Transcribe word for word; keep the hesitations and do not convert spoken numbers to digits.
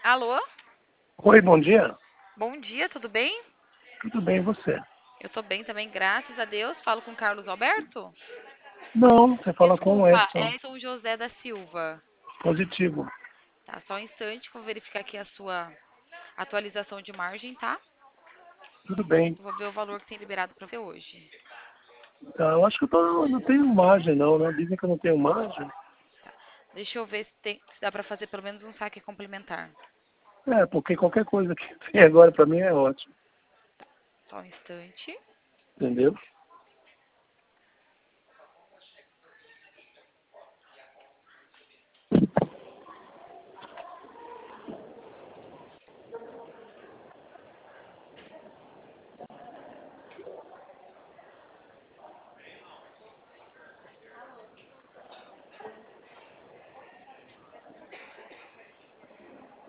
Alô? Oi, bom dia. Bom dia, tudo bem? Tudo bem, e você? Eu tô bem também, graças a Deus. Falo com Carlos Alberto? Não, você fala com o Desculpa, Edson. é São José da Silva. Positivo. Tá, só um instante que eu vou verificar aqui a sua atualização de margem, tá? Tudo bem. Eu vou ver o valor que tem liberado para você hoje. Tá, eu acho que eu tô, não tenho margem, não, né? Dizem que eu não tenho margem. Deixa eu ver se, tem- se dá para fazer pelo menos um saque complementar. É, porque qualquer coisa que tem agora pra mim é ótimo. Só um instante. Entendeu?